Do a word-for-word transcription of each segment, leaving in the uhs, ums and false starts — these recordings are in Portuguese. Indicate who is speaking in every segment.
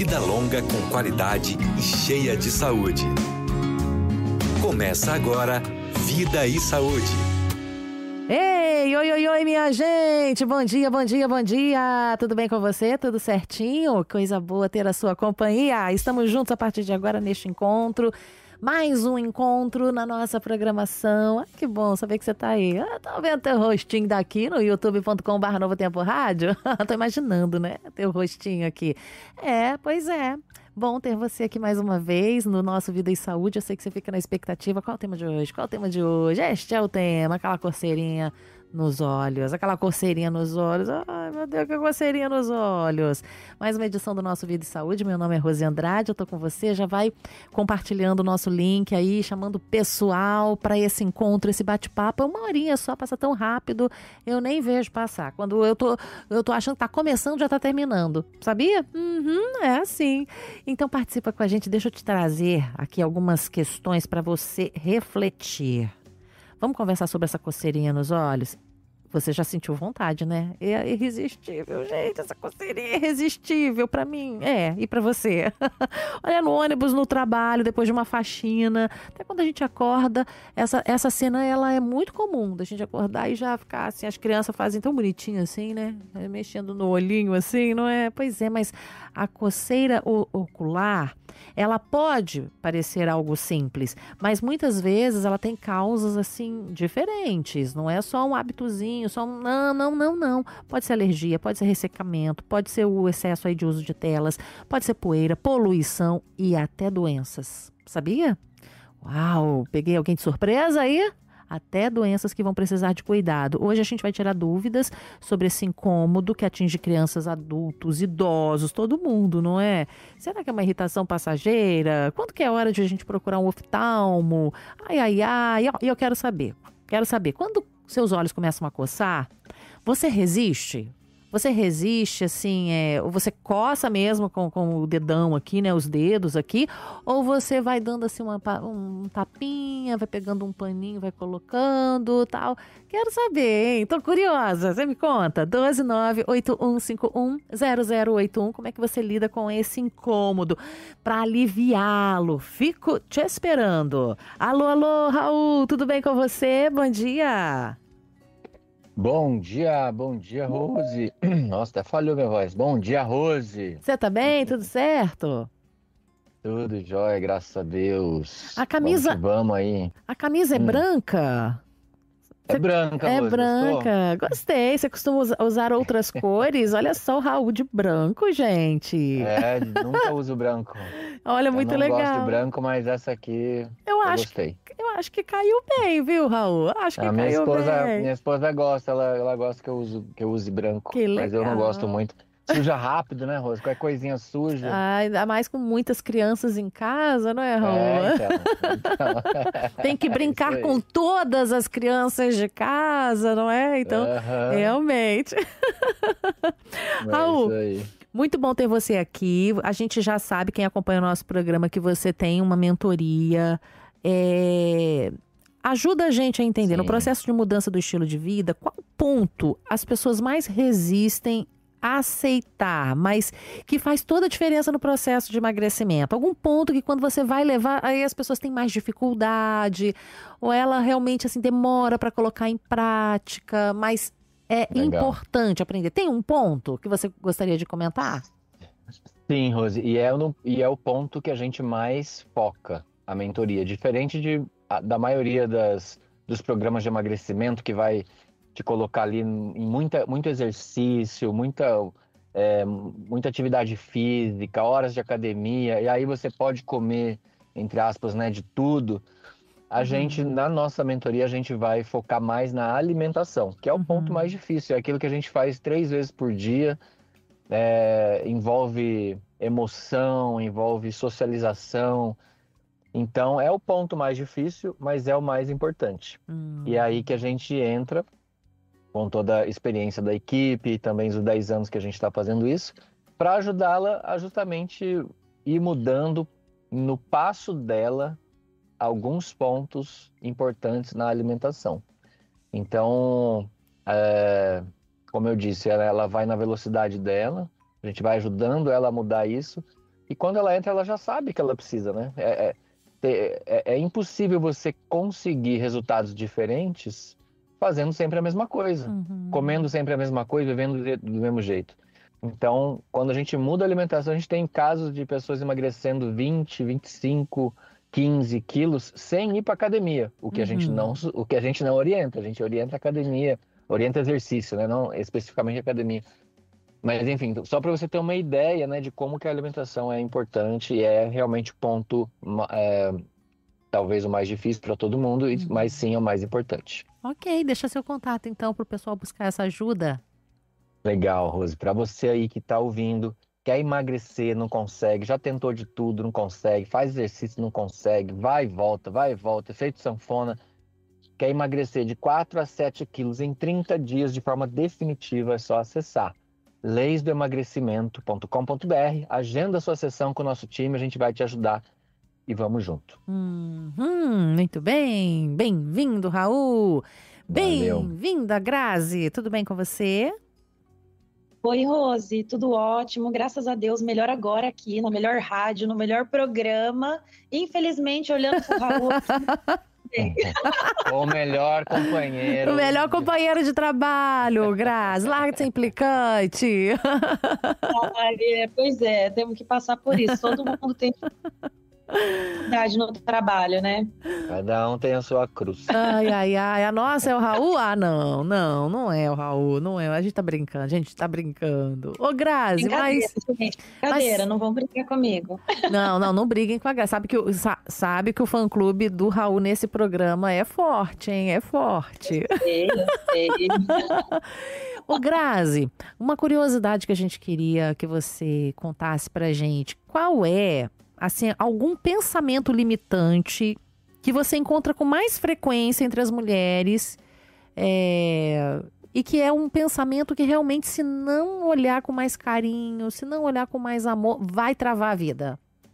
Speaker 1: vida longa com qualidade e cheia de saúde. Começa agora Vida e Saúde.
Speaker 2: Ei, oi, oi, oi, minha gente! Bom dia, bom dia, bom dia! Tudo bem com você? Tudo certinho? Coisa boa ter a sua companhia. Estamos juntos a partir de agora neste encontro. Mais um encontro na nossa programação. Ah, que bom saber que você está aí. Ah, tô vendo teu rostinho daqui no youtube ponto com barra Novo Tempo Rádio. Tô imaginando, né? Teu rostinho aqui. É, pois é. Bom ter você aqui mais uma vez no nosso Vida e Saúde. Eu sei que você fica na expectativa. Qual é o tema de hoje? Qual é o tema de hoje? Este é o tema, aquela coceirinha nos olhos, aquela coceirinha nos olhos. Ai, meu Deus, que coceirinha nos olhos. Mais uma edição do nosso Vida e Saúde. Meu nome é Rose Andrade, eu tô com você. Já vai compartilhando o nosso link aí, chamando o pessoal para esse encontro, esse bate-papo. É uma horinha só, passa tão rápido, eu nem vejo passar. Quando eu tô, eu tô achando que tá começando, já tá terminando. Sabia? Uhum, é assim. Então participa com a gente, deixa eu te trazer aqui algumas questões para você refletir. Vamos conversar sobre essa coceirinha nos olhos? Você já sentiu vontade, né? É irresistível, gente. Essa coceirinha é irresistível pra mim. É, e pra você? Olha, no ônibus, no trabalho, depois de uma faxina. Até quando a gente acorda, essa, essa cena ela é muito comum. Da gente acordar e já ficar assim. As crianças fazem tão bonitinho assim, né? Mexendo no olhinho assim, não é? Pois é, mas a coceira ocular, ela pode parecer algo simples, mas muitas vezes ela tem causas assim diferentes. Não é só um hábitozinho, só um... Não, não, não, não. Pode ser alergia, pode ser ressecamento, pode ser o excesso aí de uso de telas, pode ser poeira, poluição e até doenças. Sabia? Uau, peguei alguém de surpresa aí? Até doenças que vão precisar de cuidado. Hoje a gente vai tirar dúvidas sobre esse incômodo que atinge crianças, adultos, idosos, todo mundo, não é? Será que é uma irritação passageira? Quando que é hora de a gente procurar um oftalmo? Ai, ai, ai. E eu quero saber, quero saber, quando seus olhos começam a coçar, você resiste? Você resiste, assim, é, ou você coça mesmo com, com o dedão aqui, né, os dedos aqui, ou você vai dando assim uma, um tapinha, vai pegando um paninho, vai colocando, tal. Quero saber, hein? Tô curiosa, você me conta. doze nove oito um cinco um zero zero oito um, como é que você lida com esse incômodo? Para aliviá-lo, fico te esperando. Alô, alô, Raul, tudo bem com você? Bom dia!
Speaker 3: Bom dia, bom dia, Rose. Nossa, até falhou minha voz. Bom dia, Rose.
Speaker 2: Você tá bem? Tudo certo?
Speaker 3: Tudo jóia, graças a Deus.
Speaker 2: A camisa,
Speaker 3: vamos, que vamos aí.
Speaker 2: A camisa é
Speaker 3: hum.
Speaker 2: branca?
Speaker 3: É branca,
Speaker 2: É
Speaker 3: Rose,
Speaker 2: branca. Gostou? Gostei. Você costuma usar outras cores? Olha só o Raul de branco, gente.
Speaker 3: É, nunca uso branco.
Speaker 2: Olha, muito
Speaker 3: eu não
Speaker 2: legal.
Speaker 3: Eu gosto de branco, mas essa aqui
Speaker 2: eu,
Speaker 3: eu
Speaker 2: acho
Speaker 3: gostei.
Speaker 2: Que, eu acho que caiu bem, viu, Raul? Acho que
Speaker 3: a minha
Speaker 2: caiu
Speaker 3: esposa,
Speaker 2: bem.
Speaker 3: Minha esposa gosta, ela, ela gosta que eu, uso, que eu use branco.
Speaker 2: Que legal.
Speaker 3: Mas eu não gosto muito. Suja rápido, né, Rose? Qualquer coisinha suja.
Speaker 2: Ah, ainda mais com muitas crianças em casa, não é, Raul?
Speaker 3: É, então. então.
Speaker 2: Tem que brincar é com todas as crianças de casa, não é? Então, uhum. realmente.
Speaker 3: É
Speaker 2: Raul,
Speaker 3: isso aí.
Speaker 2: Muito bom ter você aqui. A gente já sabe, quem acompanha o nosso programa, que você tem uma mentoria. É... Ajuda a gente a entender, Sim. no processo de mudança do estilo de vida, qual ponto as pessoas mais resistem aceitar, mas que faz toda a diferença no processo de emagrecimento. Algum ponto que quando você vai levar, aí as pessoas têm mais dificuldade, ou ela realmente assim demora para colocar em prática, mas é Legal. importante aprender. Tem um ponto que você gostaria de comentar?
Speaker 3: Sim, Rose, e é, no, e é o ponto que a gente mais foca, a mentoria, diferente de, a, da maioria das, dos programas de emagrecimento que vai te colocar ali em muita, muito exercício, muita, é, muita atividade física, horas de academia, e aí você pode comer, entre aspas, né, de tudo. A uhum. gente, na nossa mentoria, a gente vai focar mais na alimentação, que é o uhum. ponto mais difícil, é aquilo que a gente faz três vezes por dia, é, envolve emoção, envolve socialização. Então, é o ponto mais difícil, mas é o mais importante. Uhum. E é aí que a gente entra com toda a experiência da equipe, também os dez anos que a gente está fazendo isso, para ajudá-la a justamente ir mudando no passo dela alguns pontos importantes na alimentação. Então, é, como eu disse, ela, ela vai na velocidade dela, a gente vai ajudando ela a mudar isso, E quando ela entra, ela já sabe que ela precisa, né? É, é, é, é impossível você conseguir resultados diferentes fazendo sempre a mesma coisa,
Speaker 2: Uhum.
Speaker 3: comendo sempre a mesma coisa, vivendo do, do mesmo jeito. Então, quando a gente muda a alimentação, a gente tem casos de pessoas emagrecendo vinte, vinte e cinco, quinze quilos sem ir para academia, o que,
Speaker 2: Uhum.
Speaker 3: a gente não, o que a gente não orienta. A gente orienta academia, orienta exercício, né? Não especificamente academia. Mas, enfim, só para você ter uma ideia, né, de como que a alimentação é importante e é realmente o ponto, é, talvez o mais difícil para todo mundo,
Speaker 2: Uhum.
Speaker 3: mas sim é o mais importante.
Speaker 2: Ok, deixa seu contato então para o pessoal buscar essa ajuda.
Speaker 3: Legal, Rose. Para você aí que está ouvindo, quer emagrecer, não consegue, já tentou de tudo, não consegue, faz exercício, não consegue, vai e volta, vai e volta, efeito sanfona, quer emagrecer de quatro a sete quilos em trinta dias de forma definitiva, é só acessar leis do emagrecimento ponto com ponto b r, agenda a sua sessão com o nosso time, a gente vai te ajudar e vamos junto.
Speaker 2: Uhum, muito bem, bem-vindo, Raul.
Speaker 3: Valeu.
Speaker 2: Bem-vinda, Grazi. Tudo bem com você?
Speaker 4: Oi, Rose, tudo ótimo, graças a Deus, melhor agora aqui, na melhor rádio, no melhor programa. Infelizmente, olhando para o Raul...
Speaker 3: O melhor companheiro.
Speaker 2: O melhor companheiro de trabalho, Grazi. Larga de ser implicante.
Speaker 4: Ah, é, pois é, temos que passar por isso. Todo mundo tem dificuldade no trabalho, né?
Speaker 3: Cada um tem a sua cruz.
Speaker 2: Ai, ai, ai. A nossa é o Raul? Ah, não, não, não é o Raul, não é. A gente tá brincando, a gente tá brincando. Ô, Grazi, mas...
Speaker 4: Gente, brincadeira,
Speaker 2: mas...
Speaker 4: não vão brincar comigo.
Speaker 2: Não, não, não briguem com a Grazi. Sabe que, o, sabe que o fã-clube do Raul nesse programa é forte, hein? É forte.
Speaker 4: Eu sei, eu sei.
Speaker 2: Ô, Grazi, uma curiosidade que a gente queria que você contasse pra gente. Qual é, assim, algum pensamento limitante que você encontra com mais frequência entre as mulheres, é, e que é um pensamento que realmente, se não olhar com mais carinho, se não olhar com mais amor, vai travar a vida?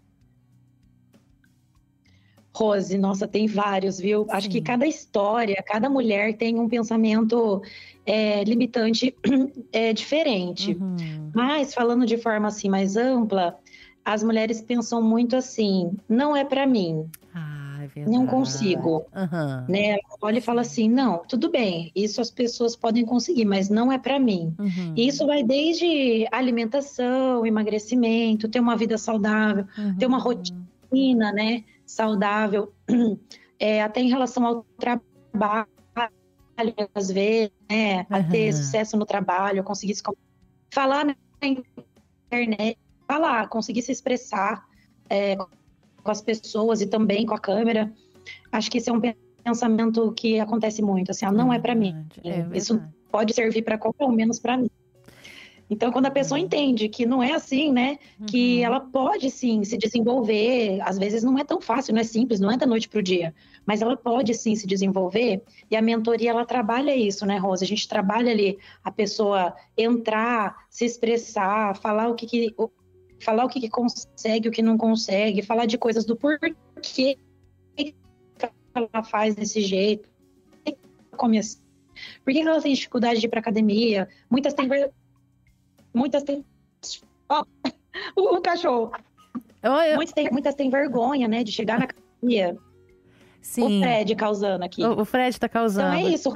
Speaker 4: Rose, nossa, tem vários, viu?
Speaker 2: Sim.
Speaker 4: Acho que cada história, cada mulher tem um pensamento é, limitante é, diferente.
Speaker 2: Uhum.
Speaker 4: Mas, falando de forma assim mais ampla, as mulheres pensam muito assim, não é para mim.
Speaker 2: Ah, é verdade.
Speaker 4: Não consigo,
Speaker 2: uhum.
Speaker 4: né? Ela olha e fala assim, não, tudo bem, isso as pessoas podem conseguir, mas não é para mim.
Speaker 2: Uhum.
Speaker 4: E isso vai desde alimentação, emagrecimento, ter uma vida saudável,
Speaker 2: uhum.
Speaker 4: ter uma rotina, né, saudável, é, até em relação ao trabalho, às vezes, né, a ter
Speaker 2: uhum.
Speaker 4: sucesso no trabalho, conseguir se falar na internet, falar, conseguir se expressar, é, com as pessoas e também com a câmera. Acho que esse é um pensamento que acontece muito, assim, ah, não é, é para mim.
Speaker 2: É
Speaker 4: isso pode servir para qualquer um, menos para mim. Então, quando a pessoa entende que não é assim, né, uhum. que ela pode sim se desenvolver, às vezes não é tão fácil, não é simples, não é da noite para o dia, mas ela pode sim se desenvolver, e a mentoria, ela trabalha isso, né, Rosa? A gente trabalha ali a pessoa entrar, se expressar, falar o que, que falar o que, que consegue, o que não consegue, falar de coisas do porquê ela faz desse jeito, por que ela tem dificuldade de ir para academia, muitas têm ver... muitas têm oh, o, o cachorro
Speaker 2: eu...
Speaker 4: muitas, têm, muitas têm vergonha, né, de chegar na academia.
Speaker 2: Sim.
Speaker 4: O Fred causando aqui.
Speaker 2: O, o Fred tá causando.
Speaker 4: Então é isso.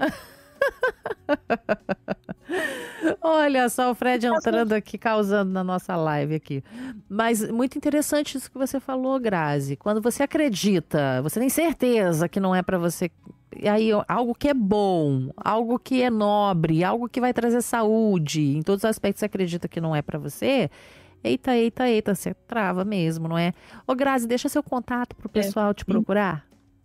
Speaker 2: Olha só o Fred entrando aqui, causando na nossa live aqui. Mas muito interessante isso que você falou, Grazi. Quando você acredita, você tem certeza que não é para você... E aí, algo que é bom, algo que é nobre, algo que vai trazer saúde, em todos os aspectos você acredita que não é para você... Eita, eita, eita, você trava mesmo, não é? Ô, Grazi, deixa seu contato pro pessoal é. te procurar.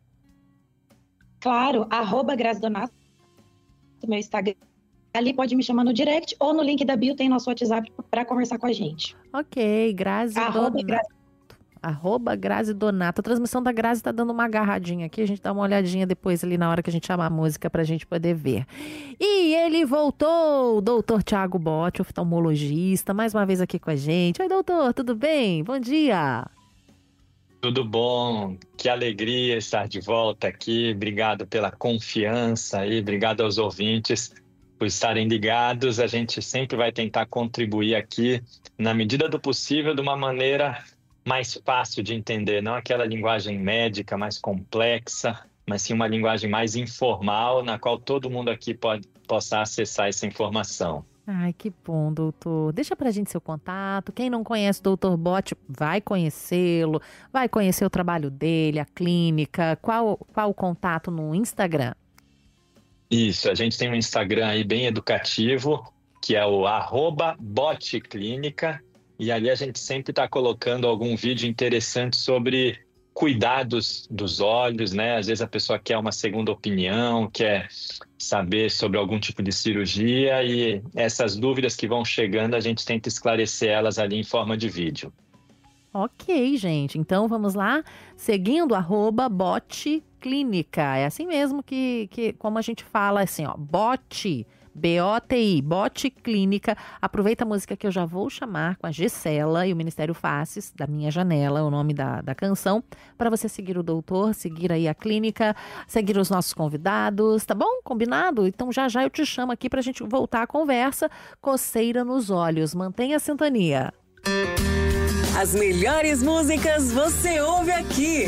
Speaker 4: Claro, arroba Grazi Donato, meu Instagram. Ali pode me chamar no direct ou no link da bio tem nosso WhatsApp para conversar com a gente.
Speaker 2: Ok, Grazi
Speaker 4: arroba
Speaker 2: Donato.
Speaker 4: Grazi.
Speaker 2: Arroba Grazi Donato. A transmissão da Grazi tá dando uma agarradinha aqui. A gente dá uma olhadinha depois ali na hora que a gente chamar a música pra gente poder ver. E ele voltou, o doutor Thiago Botti, oftalmologista, mais uma vez aqui com a gente. Oi, doutor, tudo bem? Bom dia.
Speaker 5: Tudo bom, que alegria estar de volta aqui, obrigado pela confiança e obrigado aos ouvintes por estarem ligados. A gente sempre vai tentar contribuir aqui, na medida do possível, de uma maneira mais fácil de entender, não aquela linguagem médica mais complexa, mas sim uma linguagem mais informal, na qual todo mundo aqui pode, possa acessar essa informação.
Speaker 2: Ai, que bom, doutor. Deixa pra gente seu contato. Quem não conhece o doutor Botti, vai conhecê-lo, vai conhecer o trabalho dele, a clínica. Qual, qual o contato no Instagram?
Speaker 5: Isso, a gente tem um Instagram aí bem educativo, que é o arroba boticlínica, e ali a gente sempre está colocando algum vídeo interessante sobre cuidados dos olhos, né? Às vezes a pessoa quer uma segunda opinião, quer saber sobre algum tipo de cirurgia, e essas dúvidas que vão chegando, a gente tenta esclarecer elas ali em forma de vídeo.
Speaker 2: Ok, gente. Então vamos lá, seguindo arroba boticlínica. É assim mesmo que, que como a gente fala, assim, ó, Botti, B O T I, Boticlínica. Aproveita a música que eu já vou chamar com a Gisela e o Ministério Faces, da Minha Janela, o nome da, da canção, para você seguir o doutor, seguir aí a clínica, seguir os nossos convidados, tá bom? Combinado? Então já já eu te chamo aqui para a gente voltar à conversa. Coceira nos olhos, mantenha a sintonia.
Speaker 6: As melhores músicas você ouve aqui.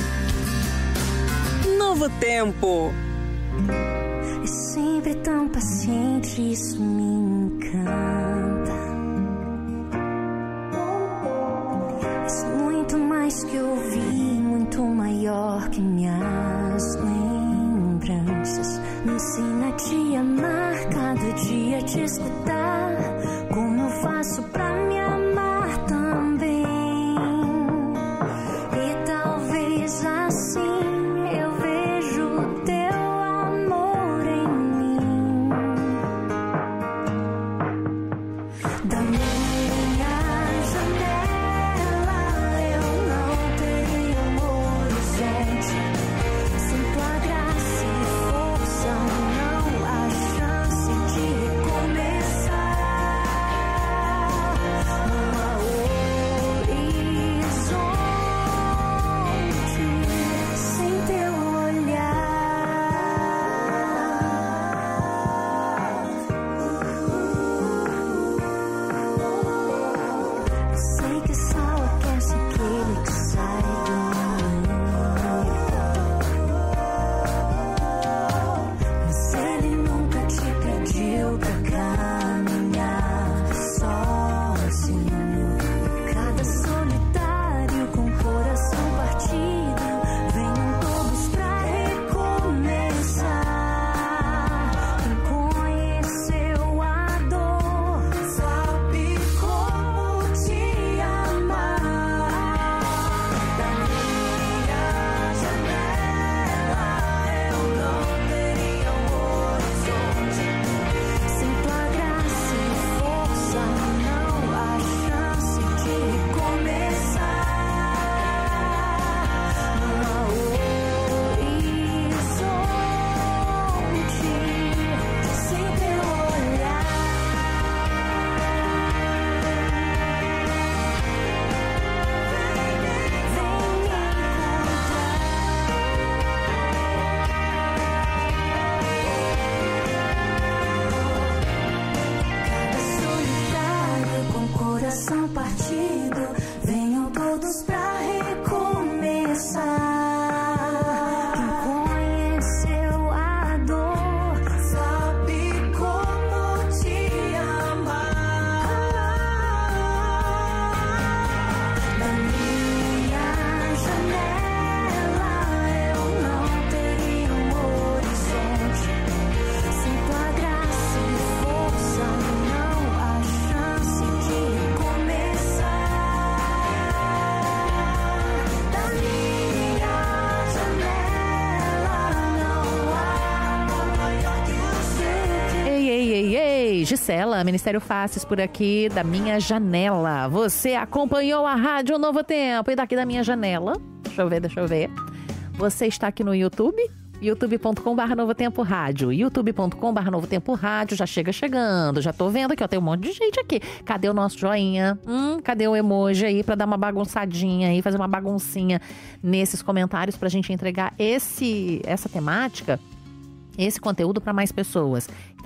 Speaker 6: Novo Tempo.
Speaker 7: É sempre tão paciente, isso me encanta. É muito mais que ouvir, muito maior que minhas lembranças. Me ensina a te amar, cada dia te escutar. Como eu faço pra me amar também. E talvez assim eu vejo o teu amor em mim. Da minha janela eu não teria um horizonte. Sem tua graça e força não há chance de recomeçar. Não há horizonte sem teu olhar. Eu sei que sal aquece aquele que sai do mar. Mas ele nunca te pediu pra caminhar sozinho. Cada solitário com coração partido, venham todos pra recomeçar. Quem conheceu a dor sabe como te amar. Da minha janela eu não teria um horizonte. Sem tua graça e força não há chance de recomeçar. Não há horizonte sem teu olhar. Vem me Cada solitário com coração partido, venham todos pra recomeçar. Quem conheceu a dor sabe como te amar. Da minha janela eu não teria um horizonte. Sem tua graça e força não há chance de recomeçar. Da minha janela não há amor maior que você.
Speaker 2: Ei, ei, ei, ei, Gisela, Ministério Faces por aqui, da Minha Janela. Você acompanhou a Rádio Novo Tempo e daqui da Minha Janela, deixa eu ver, deixa eu ver. Você está aqui no YouTube, youtube ponto com barra Novo Tempo Rádio, youtube ponto com barra Novo Tempo Rádio, já chega chegando, já tô vendo aqui, ó, tem um monte de gente aqui. Cadê o nosso joinha? Hum, cadê o emoji aí pra dar uma bagunçadinha aí, fazer uma baguncinha nesses comentários pra gente entregar esse, essa temática, esse conteúdo para mais pessoas. Então,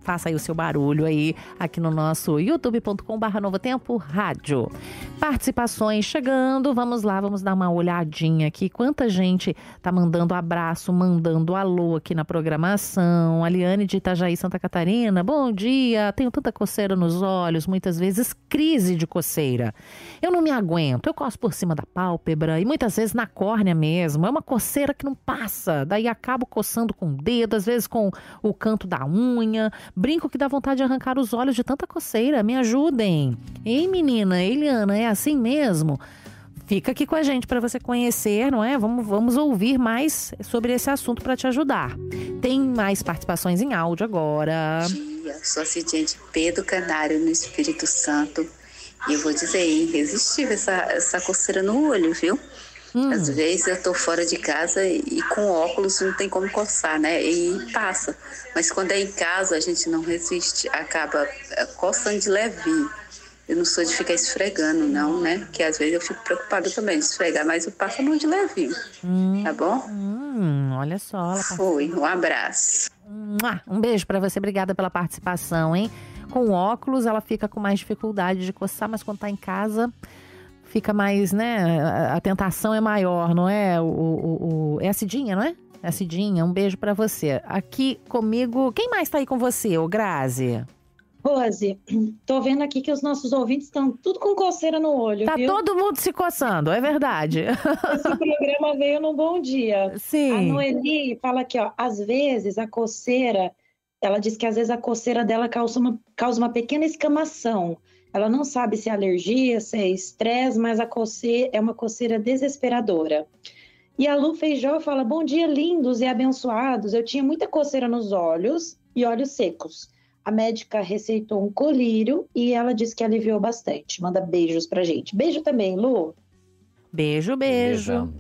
Speaker 2: faça aí o seu barulho aí, aqui no nosso youtube ponto com barra Novo Tempo Rádio. Participações chegando, vamos lá, vamos dar uma olhadinha aqui. Quanta gente tá mandando abraço, mandando alô aqui na programação. A Liane de Itajaí, Santa Catarina, bom dia, tenho tanta coceira nos olhos, muitas vezes crise de coceira. Eu não me aguento, eu coço por cima da pálpebra e muitas vezes na córnea mesmo. É uma coceira que não passa, daí acabo coçando com o dedo, às vezes com o canto da unha. Brinco que dá vontade de arrancar os olhos de tanta coceira, me ajudem. Ei menina, Eliana, é assim mesmo? Fica aqui com a gente para você conhecer, não é? Vamos, vamos ouvir mais sobre esse assunto para te ajudar. Tem mais participações em áudio agora.
Speaker 8: Bom dia, sou a Cidinha de Pedro Canário, no Espírito Santo. E eu vou dizer, é irresistível essa, essa coceira no olho, viu? Hum. Às vezes eu tô fora de casa e, e com óculos não tem como coçar, né? E passa. Mas quando é em casa, a gente não resiste, acaba coçando de levinho. Eu não sou de ficar esfregando, não, né? Porque às vezes eu fico preocupada também de esfregar, mas eu passo a mão de levinho, hum. tá bom?
Speaker 2: Hum, olha só. Ela
Speaker 8: Foi, um abraço.
Speaker 2: Um beijo pra você, obrigada pela participação, hein? Com óculos, ela fica com mais dificuldade de coçar, mas quando tá em casa... fica mais, né, a tentação é maior, não é? O, o, o, é a Cidinha, não é? É a Cidinha, um beijo pra você. Aqui comigo, quem mais tá aí com você, ô Grazi?
Speaker 4: Rose, tô vendo aqui que os nossos ouvintes estão tudo com coceira no olho,
Speaker 2: Tá
Speaker 4: viu?
Speaker 2: todo mundo se coçando, é verdade.
Speaker 4: Esse programa veio num bom dia.
Speaker 2: Sim.
Speaker 4: A Noeli fala aqui, ó, às vezes a coceira, ela diz que às vezes a coceira dela causa uma, causa uma pequena escamação. Ela não sabe se é alergia, se é estresse, mas a coceira é uma coceira desesperadora. E a Lu Feijó fala, bom dia, lindos e abençoados. Eu tinha muita coceira nos olhos e olhos secos. A médica receitou um colírio e ela disse que aliviou bastante. Manda beijos pra gente. Beijo também, Lu.
Speaker 2: Beijo, beijo.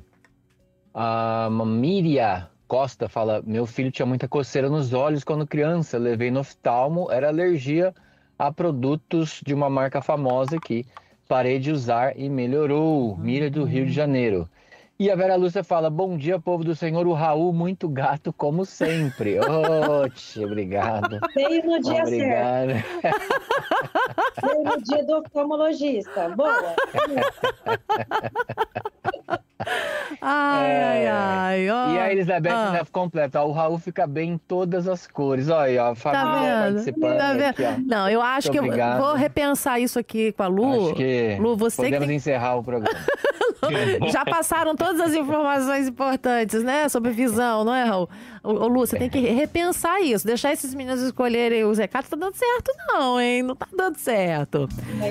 Speaker 3: A Míria Costa fala, meu filho tinha muita coceira nos olhos quando criança. Levei no oftalmo, era alergia a produtos de uma marca famosa aqui. Parei de usar e melhorou. Mira do Rio de Janeiro. E a Vera Lúcia fala, bom dia, povo do Senhor. O Raul, muito gato, como sempre. Ô, tia, obrigado.
Speaker 4: Veio no dia
Speaker 3: obrigado.
Speaker 4: certo. Veio no dia do oftalmologista. Boa.
Speaker 2: Ai,
Speaker 3: É.
Speaker 2: ai, ai. Ó.
Speaker 3: E a Elizabeth
Speaker 2: Ah.
Speaker 3: ainda completa. Ó, o Raul fica bem em todas as cores. Olha aí, ó, a
Speaker 2: Tá
Speaker 3: família
Speaker 2: vendo?
Speaker 3: participando
Speaker 2: Tá vendo?
Speaker 3: aqui, ó.
Speaker 2: Não, eu acho
Speaker 3: Muito
Speaker 2: que eu
Speaker 3: obrigado.
Speaker 2: vou repensar isso aqui com a Lu.
Speaker 3: Acho que
Speaker 2: Lu, você que
Speaker 3: podemos
Speaker 2: tem-
Speaker 3: encerrar o programa.
Speaker 2: Já passaram todas as informações importantes, né? Sobre visão, não é, Raul? Ô, ô, Lu, você tem que repensar isso. Deixar esses meninos escolherem os recados. Tá dando certo não, hein? Não tá dando certo.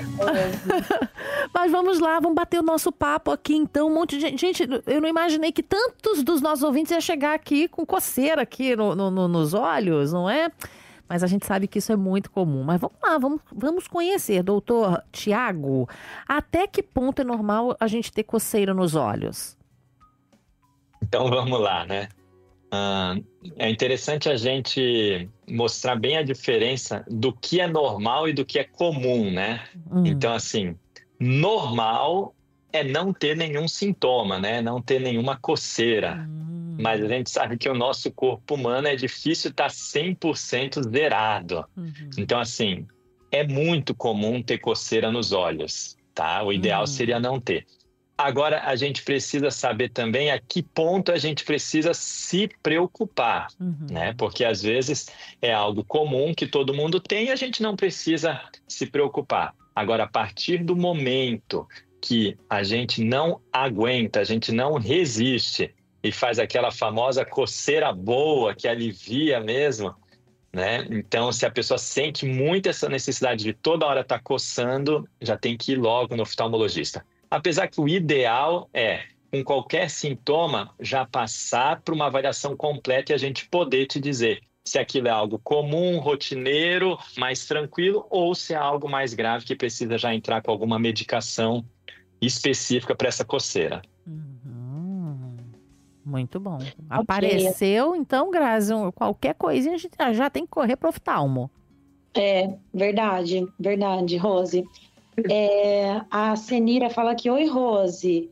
Speaker 2: Mas vamos lá, vamos bater o nosso papo aqui, então. Um monte de gente... Gente, eu não imaginei que tantos dos nossos ouvintes iam chegar aqui com coceira aqui no, no- no- nos olhos, não é? Mas a gente sabe que isso é muito comum. Mas vamos lá, vamos, vamos conhecer, doutor Tiago. Até que ponto é normal a gente ter coceira nos olhos?
Speaker 5: Então vamos lá, né? Ah, é interessante a gente mostrar bem a diferença do que é normal e do que é comum, né?
Speaker 2: Hum.
Speaker 5: Então, assim, normal é não ter nenhum sintoma, né? Não ter nenhuma coceira.
Speaker 2: Hum.
Speaker 5: Mas a gente sabe que o nosso corpo humano é difícil estar cem por cento zerado.
Speaker 2: Uhum.
Speaker 5: Então, assim, é muito comum ter coceira nos olhos, tá? O ideal
Speaker 2: Uhum.
Speaker 5: seria não ter. Agora, a gente precisa saber também a que ponto a gente precisa se preocupar,
Speaker 2: Uhum.
Speaker 5: né? Porque às vezes é algo comum que todo mundo tem e a gente não precisa se preocupar. Agora, a partir do momento que a gente não aguenta, a gente não resiste e faz aquela famosa coceira boa que alivia mesmo, né? Então, se a pessoa sente muito essa necessidade de toda hora estar coçando, já tem que ir logo no oftalmologista. Apesar que o ideal é, com qualquer sintoma, já passar para uma avaliação completa e a gente poder te dizer se aquilo é algo comum, rotineiro, mais tranquilo, ou se é algo mais grave que precisa já entrar com alguma medicação específica para essa coceira.
Speaker 2: Uhum. Muito bom. Apareceu, então, Grazi, um- qualquer coisinha a gente já- já tem que correr pro oftalmo.
Speaker 4: É, verdade, verdade, Rose. É, a Senira fala aqui, oi, Rose.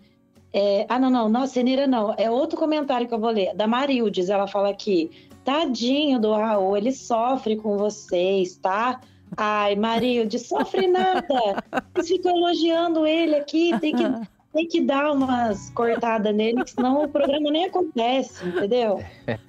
Speaker 4: É, ah, não, não, não, Cenira não. É outro comentário que eu vou ler. Da Marildes, ela fala aqui. Tadinho do Raul, ele sofre com vocês, tá? Ai, Marildes, sofre nada. Vocês ficam elogiando ele aqui, tem que, tem que dar umas cortadas nele, senão o programa nem acontece, entendeu?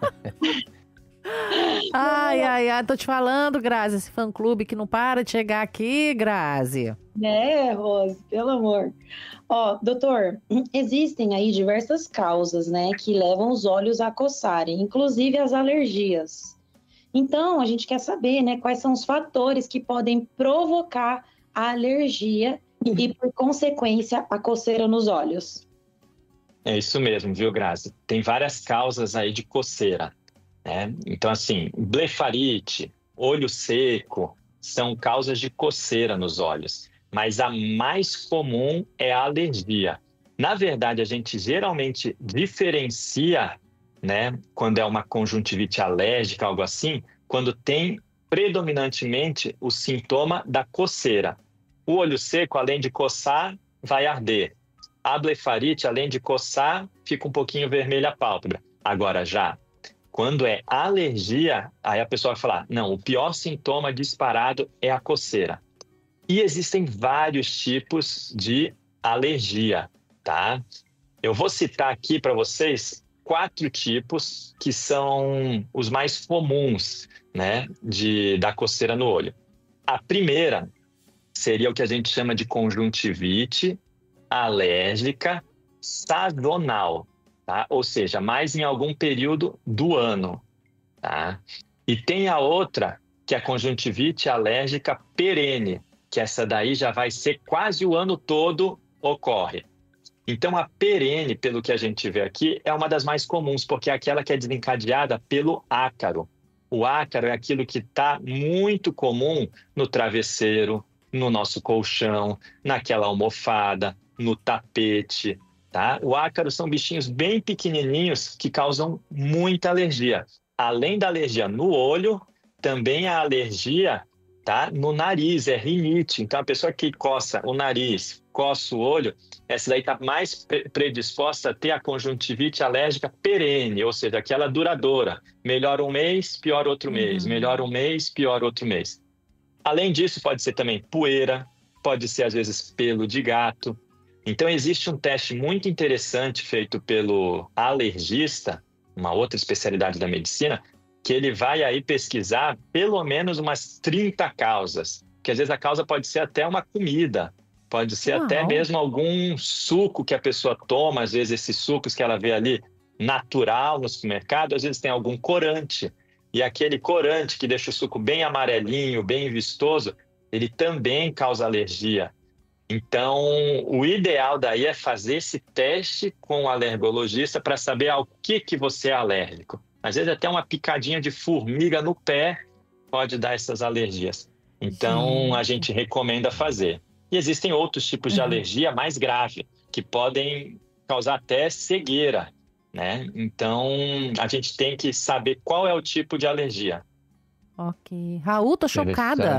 Speaker 2: Ai, ai, ai, tô te falando, Grazi, esse fã-clube que não para de chegar aqui, Grazi.
Speaker 4: É, Rose, pelo amor. Ó, doutor, existem aí diversas causas, né, que levam os olhos a coçarem, inclusive as alergias. Então, a gente quer saber, né, quais são os fatores que podem provocar a alergia e, por consequência, a coceira nos olhos.
Speaker 5: É isso mesmo, viu, Grazi? Tem várias causas aí de coceira, né? Então, assim, blefarite, olho seco, são causas de coceira nos olhos. Mas a mais comum é a alergia. Na verdade, a gente geralmente diferencia, né, quando é uma conjuntivite alérgica, algo assim, quando tem predominantemente o sintoma da coceira. O olho seco, além de coçar, vai arder. A blefarite, além de coçar, fica um pouquinho vermelha a pálpebra. Agora, já quando é alergia, aí a pessoa vai falar, não, o pior sintoma disparado é a coceira. E existem vários tipos de alergia, tá? Eu vou citar aqui para vocês quatro tipos que são os mais comuns, né, de, da coceira no olho. A primeira seria o que a gente chama de conjuntivite alérgica sazonal, tá? Ou seja, mais em algum período do ano, tá? E tem a outra, que é a conjuntivite alérgica perene, que essa daí já vai ser quase o ano todo ocorre. Então, a perene, pelo que a gente vê aqui, é uma das mais comuns, porque é aquela que é desencadeada pelo ácaro. O ácaro é aquilo que está muito comum no travesseiro, no nosso colchão, naquela almofada, no tapete, tá? O ácaro são bichinhos bem pequenininhos que causam muita alergia. Além da alergia no olho, também a alergia, tá, no nariz, é rinite. Então, a pessoa que coça o nariz, coça o olho, essa daí está mais predisposta a ter a conjuntivite alérgica perene, ou seja, aquela duradoura. Melhora um mês, pior outro uhum. mês. Melhora um mês, pior outro mês. Além disso, pode ser também poeira, pode ser, às vezes, pelo de gato. Então, existe um teste muito interessante feito pelo alergista, uma outra especialidade da medicina, que ele vai aí pesquisar pelo menos umas trinta causas. Que às vezes a causa pode ser até uma comida, pode ser Uau. até mesmo algum suco que a pessoa toma, às vezes esses sucos que ela vê ali natural no supermercado, às vezes tem algum corante. E aquele corante que deixa o suco bem amarelinho, bem vistoso, ele também causa alergia. Então, o ideal daí é fazer esse teste com o alergologista para saber ao que, que você é alérgico. Às vezes até uma picadinha de formiga no pé pode dar essas alergias. Então, Sim. a gente recomenda fazer. E existem outros tipos uhum. de alergia mais grave, que podem causar até cegueira, né? Então, a gente tem que saber qual é o tipo de alergia.
Speaker 2: Ok. Raul, tô chocada.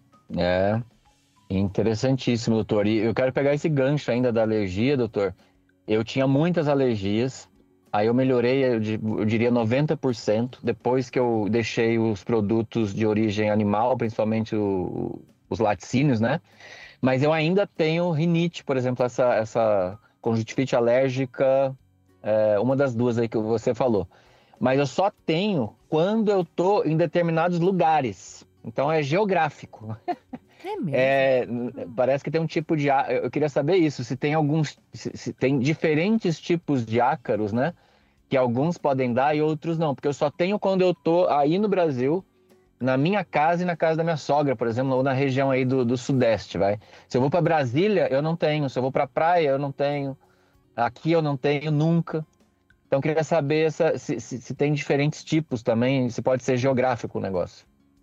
Speaker 3: É, interessantíssimo, doutor. E eu quero pegar esse gancho ainda da alergia, doutor. Eu tinha muitas alergias. Aí eu melhorei, eu diria noventa por cento, depois que eu deixei os produtos de origem animal, principalmente o, os laticínios, né? Mas eu ainda tenho rinite, por exemplo, essa, essa conjuntivite alérgica, é, uma das duas aí que você falou. Mas eu só tenho quando eu tô em determinados lugares. Então é geográfico.
Speaker 2: É mesmo?
Speaker 3: É, parece que tem um tipo de... Eu queria saber isso, se tem alguns... Se, se tem diferentes tipos de ácaros, né? Que alguns podem dar e outros não. Porque eu só tenho quando eu tô aí no Brasil, na minha casa e na casa da minha sogra, por exemplo, ou na região aí do, do Sudeste, vai. Se eu vou para Brasília, eu não tenho. Se eu vou para praia, eu não tenho. Aqui eu não tenho nunca. Então eu queria saber essa, se, se, se tem diferentes tipos também, se pode ser geográfico o negócio.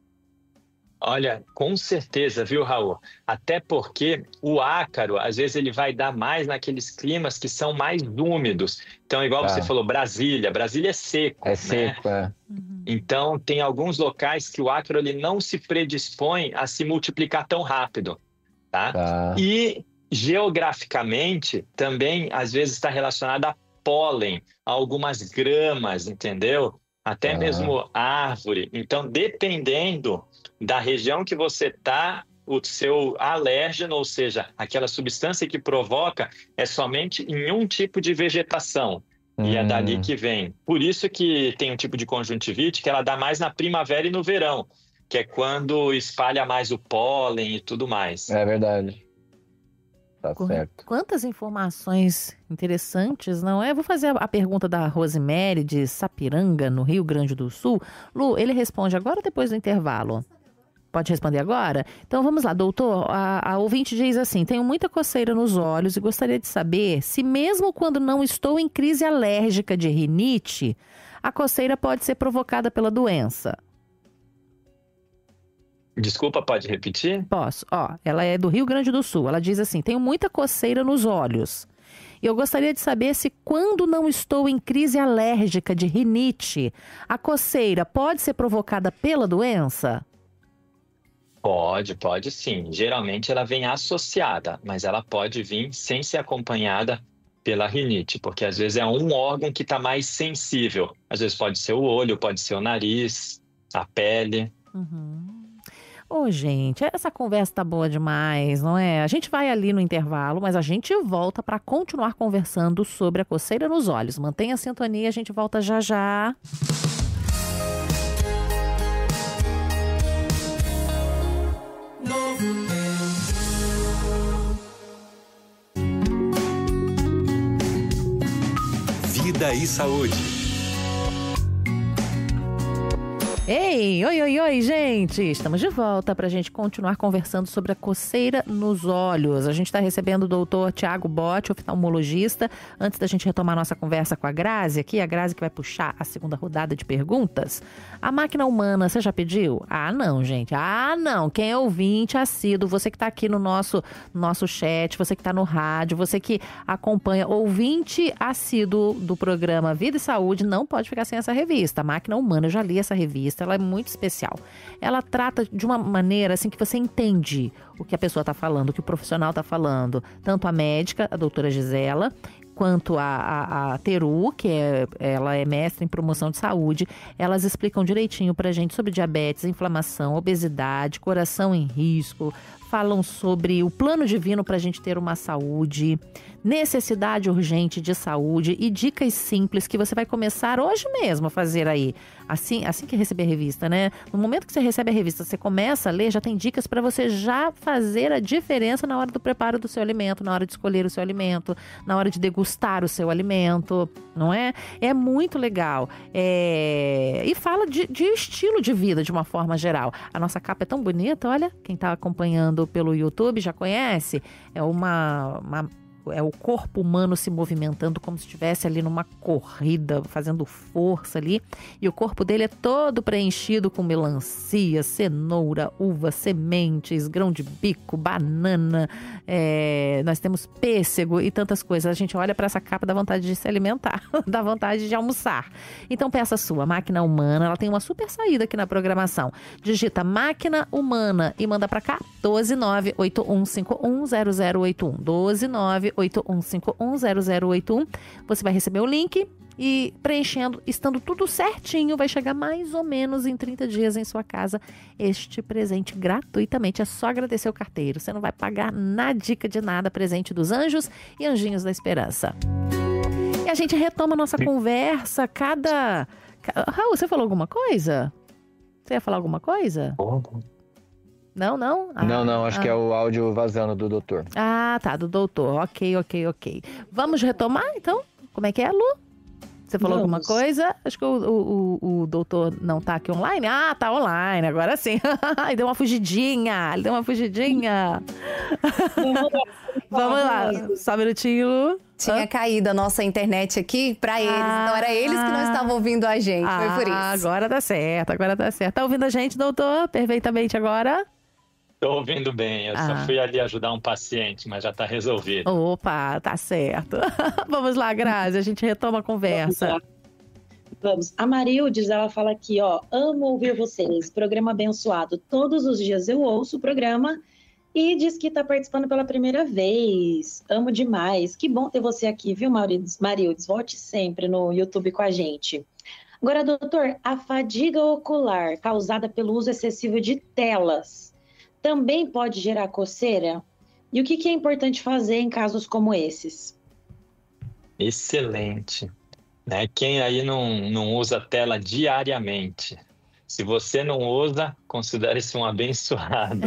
Speaker 5: Olha, com certeza, viu, Raul? Até porque o ácaro, às vezes, ele vai dar mais naqueles climas que são mais úmidos. Então, igual tá. você falou, Brasília. Brasília é seco,
Speaker 3: É
Speaker 5: né?
Speaker 3: seco, é.
Speaker 2: Uhum.
Speaker 5: Então, tem alguns locais que o ácaro ele não se predispõe a se multiplicar tão rápido, tá?
Speaker 3: tá.
Speaker 5: E, geograficamente, também, às vezes, está relacionada a pólen, a algumas gramas, entendeu? Até
Speaker 3: Ah.
Speaker 5: mesmo árvore. Então, dependendo da região que você está, o seu alérgeno, ou seja, aquela substância que provoca, é somente em um tipo de vegetação. E é dali
Speaker 3: Hum.
Speaker 5: que vem. Por isso que tem um tipo de conjuntivite que ela dá mais na primavera e no verão, que é quando espalha mais o pólen e tudo mais.
Speaker 3: É verdade. Tá
Speaker 2: Qu-
Speaker 3: certo.
Speaker 2: Quantas informações interessantes, não é? Vou fazer a- a pergunta da Rosemary de Sapiranga, no Rio Grande do Sul. Lu, ele responde agora ou depois do intervalo? Pode responder agora? Então vamos lá, doutor. A, a ouvinte diz assim: tenho muita coceira nos olhos e gostaria de saber se, mesmo quando não estou em crise alérgica de rinite, a coceira pode ser provocada pela doença.
Speaker 5: Desculpa, pode repetir?
Speaker 2: Posso. Ó, ela é do Rio Grande do Sul. Ela diz assim: tenho muita coceira nos olhos. E eu gostaria de saber se, quando não estou em crise alérgica de rinite, a coceira pode ser provocada pela doença?
Speaker 5: Pode, pode sim. Geralmente ela vem associada, mas ela pode vir sem ser acompanhada pela rinite, porque às vezes é um órgão que está mais sensível. Às vezes pode ser o olho, pode ser o nariz, a pele.
Speaker 2: Uhum. Ô, gente, essa conversa tá boa demais, não é? A gente vai ali no intervalo, mas a gente volta para continuar conversando sobre a coceira nos olhos. Mantenha a sintonia, a gente volta já já.
Speaker 1: Vida e Saúde.
Speaker 2: Ei, oi, oi, oi, gente! Estamos de volta para a gente continuar conversando sobre a coceira nos olhos. A gente está recebendo o doutor Tiago Botti, oftalmologista. Antes da gente retomar nossa conversa com a Grazi aqui, a Grazi que vai puxar a segunda rodada de perguntas. A máquina humana, você já pediu? Ah, não, gente. Ah, não. Quem é ouvinte assíduo, você que está aqui no nosso, nosso chat, você que está no rádio, você que acompanha, ouvinte assíduo do programa Vida e Saúde, não pode ficar sem essa revista. A máquina humana, eu já li essa revista. Ela é muito especial. Ela trata de uma maneira assim que você entende o que a pessoa está falando, o que o profissional está falando. Tanto a médica, a doutora Gisela, quanto a, a, a Teru, que é, ela é mestre em promoção de saúde. Elas explicam direitinho pra gente sobre diabetes, inflamação, obesidade, coração em risco. Falam sobre o plano divino para a gente ter uma saúde, necessidade urgente de saúde e dicas simples que você vai começar hoje mesmo a fazer aí. Assim, assim que receber a revista, né? No momento que você recebe a revista, você começa a ler, já tem dicas para você já fazer a diferença na hora do preparo do seu alimento, na hora de escolher o seu alimento, na hora de degustar o seu alimento, não é? É muito legal. É... E fala de, de estilo de vida de uma forma geral. A nossa capa é tão bonita, olha, quem está acompanhando pelo YouTube já conhece. É uma, uma é o corpo humano se movimentando como se estivesse ali numa corrida, fazendo força ali. E o corpo dele é todo preenchido com melancia, cenoura, uva, sementes, grão de bico, banana. É, nós temos pêssego e tantas coisas. A gente olha para essa capa, dá vontade de se alimentar, dá vontade de almoçar. Então peça a sua, Máquina Humana. Ela tem uma super saída aqui na programação. Digita Máquina Humana e manda para cá doze nove oito um cinco um zero zero oito um. doze nove oito um cinco um zero zero oito um. Você vai receber o link e preenchendo, estando tudo certinho, vai chegar mais ou menos em trinta dias em sua casa este presente gratuitamente. É só agradecer o carteiro. Você não vai pagar na dica de nada. Presente dos anjos e anjinhos da esperança. E a gente retoma a nossa conversa. Cada... Raul, você falou alguma coisa? Você ia falar alguma coisa? Não, não? Ah,
Speaker 3: não, não, acho
Speaker 2: ah.
Speaker 3: que é o áudio vazando do doutor.
Speaker 2: Ah, tá, do doutor. Ok, ok, ok. Vamos retomar, então? Como é que é, Lu? Você falou
Speaker 4: Vamos.
Speaker 2: alguma coisa? Acho que o, o, o, o doutor não tá aqui online. Ah, tá online, agora sim. Ele deu uma fugidinha, ele deu uma fugidinha. Vamos lá, só um minutinho, Lu.
Speaker 9: Tinha
Speaker 2: Hã?
Speaker 9: caído a nossa internet aqui pra eles.
Speaker 2: Ah.
Speaker 9: Então era eles que não estavam ouvindo a gente.
Speaker 2: Ah,
Speaker 9: Foi por isso.
Speaker 2: agora tá certo, agora tá certo. Tá ouvindo a gente, doutor? Perfeitamente agora?
Speaker 5: Estou ouvindo bem, eu
Speaker 2: Ah.
Speaker 5: só fui ali ajudar um paciente, mas já está resolvido.
Speaker 2: Opa, tá certo. Vamos lá, Grazi, a gente retoma a conversa.
Speaker 4: Vamos lá. Vamos. A Marildes, ela fala aqui, ó, amo ouvir vocês, programa abençoado. Todos os dias eu ouço o programa E diz que está participando pela primeira vez. Amo demais. Que bom ter você aqui, viu, Marildes? Marildes, volte sempre no YouTube com a gente. Agora, doutor, a fadiga ocular causada pelo uso excessivo de telas também pode gerar coceira? E o que, que é importante fazer em casos como esses?
Speaker 5: Excelente. Né? Quem aí não, não usa tela diariamente? Se você não usa, considere-se um abençoado,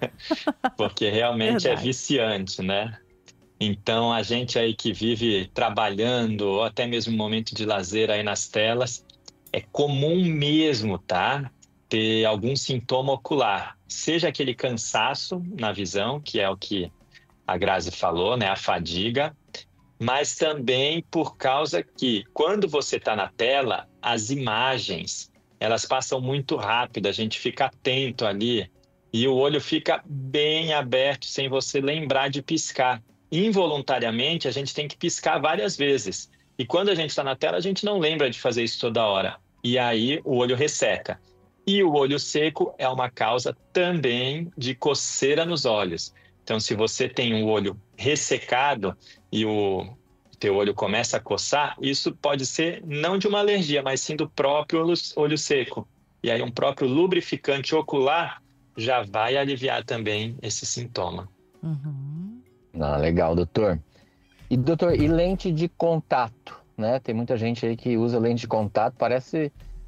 Speaker 5: porque realmente Verdade. É viciante, né? Então, a gente aí que vive trabalhando, ou até mesmo momento de lazer aí nas telas, é comum mesmo, tá? Ter algum sintoma ocular, seja aquele cansaço na visão, que é o que a Grazi falou, né? A fadiga, mas também por causa que quando você está na tela, as imagens, elas passam muito rápido, a gente fica atento ali e o olho fica bem aberto sem você lembrar de piscar. Involuntariamente, a gente tem que piscar várias vezes. E quando a gente está na tela, a gente não lembra de fazer isso toda hora. E aí o olho resseca. E o olho seco é uma causa também de coceira nos olhos. Então, se você tem um olho ressecado e o teu olho começa a coçar, isso pode ser não de uma alergia, mas sim do próprio olho, olho seco. E aí um próprio lubrificante ocular já vai aliviar também esse sintoma.
Speaker 2: Uhum.
Speaker 3: Ah, legal, doutor. E, doutor, e lente de contato, né? Tem muita gente aí que usa lente de contato, parece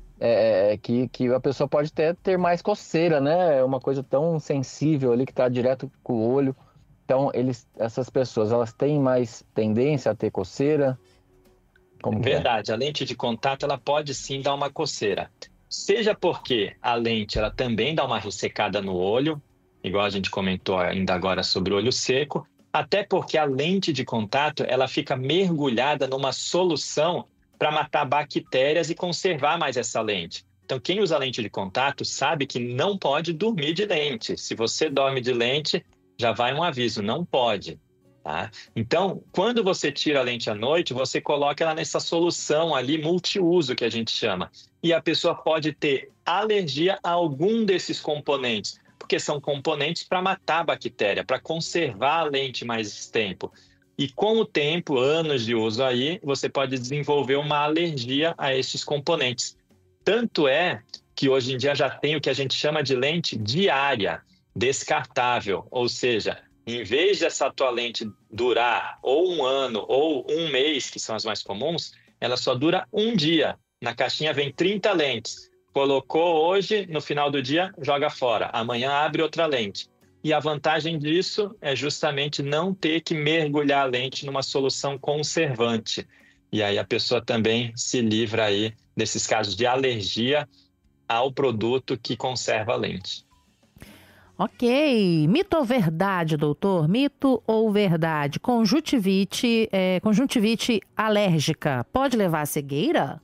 Speaker 3: é, que, que a pessoa pode ter, ter mais coceira, né? É uma coisa tão sensível ali que está direto com o olho. Então, eles, essas pessoas, elas têm mais tendência a ter coceira? Como que
Speaker 5: Verdade,
Speaker 3: é?
Speaker 5: A lente de contato, ela pode sim dar uma coceira. Seja porque a lente, ela também dá uma ressecada no olho, igual a gente comentou ainda agora sobre o olho seco, até porque a lente de contato, ela fica mergulhada numa solução para matar bactérias e conservar mais essa lente. Então, quem usa lente de contato sabe que não pode dormir de lente. Se você dorme de lente, já vai um aviso, não pode. Tá? Então, quando você tira a lente à noite, você coloca ela nessa solução ali, multiuso, que a gente chama. E a pessoa pode ter alergia a algum desses componentes, porque são componentes para matar a bactéria, para conservar a lente mais tempo. E com o tempo, anos de uso aí, você pode desenvolver uma alergia a esses componentes. Tanto é que hoje em dia já tem o que a gente chama de lente diária, descartável, ou seja, em vez dessa tua lente durar ou um ano ou um mês, que são as mais comuns, ela só dura um dia. Na caixinha vem trinta lentes. Colocou hoje, no final do dia, joga fora. Amanhã abre outra lente. E a vantagem disso é justamente não ter que mergulhar a lente numa solução conservante. E aí a pessoa também se livra aí desses casos de alergia ao produto que conserva a lente.
Speaker 2: Ok. Mito ou verdade, doutor? Mito ou verdade? Conjuntivite, é, conjuntivite alérgica pode levar à cegueira?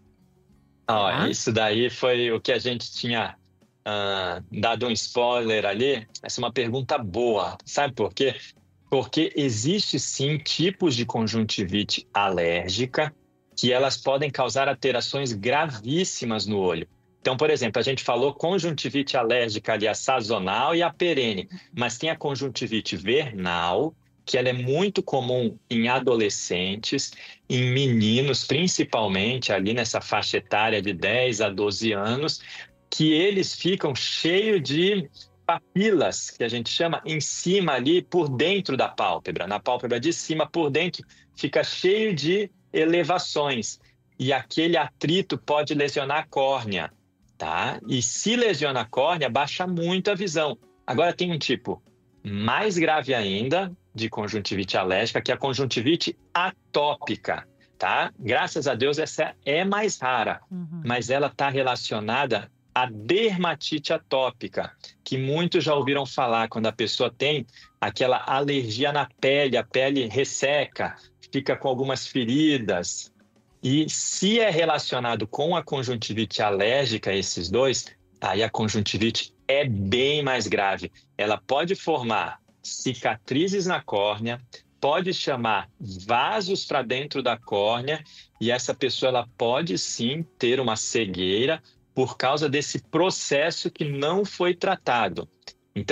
Speaker 5: Ó,
Speaker 2: Ah.
Speaker 5: Isso daí foi o que a gente tinha uh, dado um spoiler ali. Essa é uma pergunta boa. Sabe por quê? Porque existe sim tipos de conjuntivite alérgica que elas podem causar alterações gravíssimas no olho. Então, por exemplo, a gente falou conjuntivite alérgica ali, a sazonal e a perene, mas tem a conjuntivite vernal, que ela é muito comum em adolescentes, em meninos, principalmente ali nessa faixa etária de dez a doze anos, que eles ficam cheios de papilas, que a gente chama, em cima ali, por dentro da pálpebra. Na pálpebra de cima, por dentro, fica cheio de elevações. E aquele atrito pode lesionar a córnea. Tá? E se lesiona a córnea, baixa muito a visão. Agora tem um tipo mais grave ainda de conjuntivite alérgica, que é a conjuntivite atópica. Tá? Graças a Deus essa é mais rara, uhum. mas ela está relacionada à dermatite atópica, que muitos já ouviram falar quando a pessoa tem aquela alergia na pele, a pele resseca, fica com algumas feridas. E se é relacionado com a conjuntivite alérgica, esses dois, aí a conjuntivite é bem mais grave. Ela pode formar cicatrizes na córnea, pode chamar vasos para dentro da córnea e essa pessoa ela pode sim ter uma cegueira por causa desse processo que não foi tratado. Então,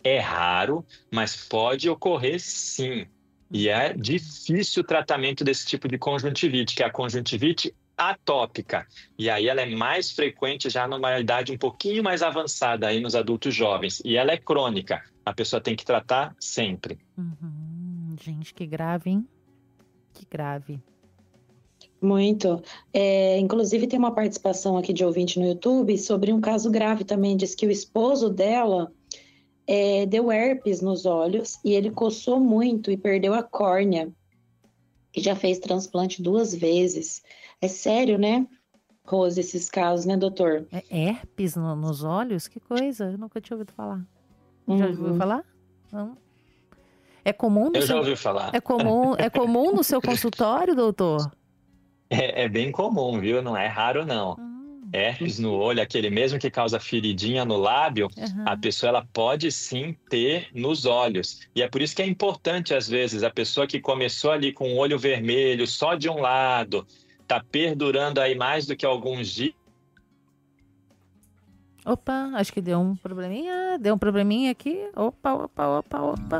Speaker 5: É raro, mas pode ocorrer sim. E é difícil o tratamento desse tipo de conjuntivite, que é a conjuntivite atópica. E aí ela é mais frequente já numa idade um pouquinho mais avançada aí nos adultos jovens. E ela é crônica. A pessoa tem que tratar sempre.
Speaker 2: Uhum. Gente, que grave, hein? Que grave.
Speaker 4: Muito. É, inclusive tem uma participação aqui de ouvinte no YouTube sobre um caso grave também. Diz que o esposo dela é, deu herpes nos olhos e ele coçou muito e perdeu a córnea. E já fez transplante duas vezes. É sério, né, Rose, esses casos, né, doutor?
Speaker 2: É herpes no- nos olhos? Que coisa, eu nunca tinha ouvido falar. Já
Speaker 4: Uhum.
Speaker 2: ouviu falar? Não. É comum no
Speaker 5: Eu já
Speaker 2: seu...
Speaker 5: ouvi falar.
Speaker 2: É comum, é comum no seu consultório, doutor?
Speaker 5: É, é bem comum, viu? Não é raro, não.
Speaker 2: Hum.
Speaker 5: Herpes no olho, aquele mesmo que causa feridinha no lábio,
Speaker 2: Aham.
Speaker 5: a pessoa ela pode sim ter nos olhos. E é por isso que é importante, às vezes, a pessoa que começou ali com o olho vermelho só de um lado, está perdurando aí mais do que alguns dias.
Speaker 2: Opa, acho que deu um probleminha, deu um probleminha aqui. Opa, opa, opa, opa.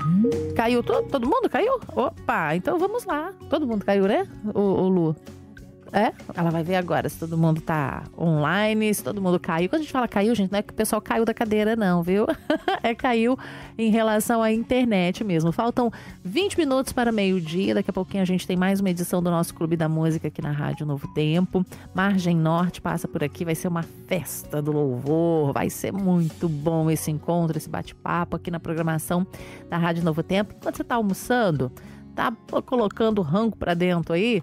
Speaker 2: Caiu todo, todo mundo caiu? Opa, então vamos lá. Todo mundo caiu, né, o, o Lu? É? Ela vai ver agora se todo mundo tá online, se todo mundo caiu. Quando a gente fala caiu, gente, não é que o pessoal caiu da cadeira, não, viu? É caiu em relação à internet mesmo. Faltam vinte minutos para meio-dia. Daqui a pouquinho a gente tem mais uma edição do nosso Clube da Música aqui na Rádio Novo Tempo. Margem Norte passa por aqui, vai ser uma festa do louvor. Vai ser muito bom esse encontro, esse bate-papo aqui na programação da Rádio Novo Tempo. Enquanto você tá almoçando, tá colocando rango para dentro aí,